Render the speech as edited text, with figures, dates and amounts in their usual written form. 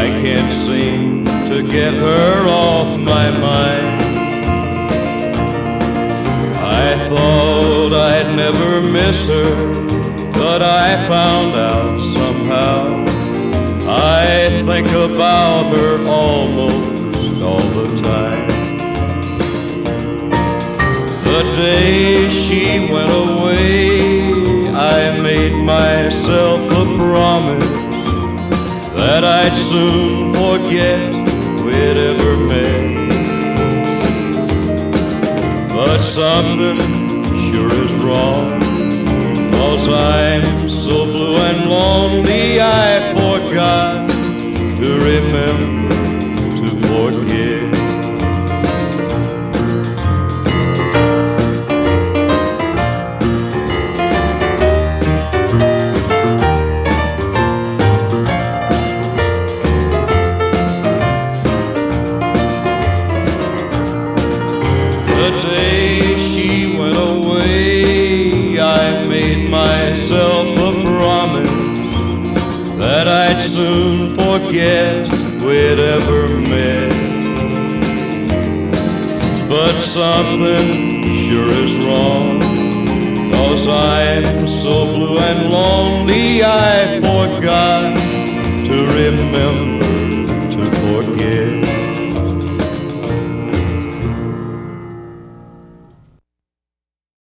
I can't seem to get her off my mind. I thought I'd never miss her, but I found out somehow. I think about her almost all the time. The day she went away, I made myself a promise that I'd soon forget we'd ever met. But something sure is wrong, 'cause I'm so blue and lonely I forgot to remember to forget. The day she went away, I made myself a promise that I'd soon forget we'd ever met. But something sure is wrong, 'cause I'm so blue and lonely I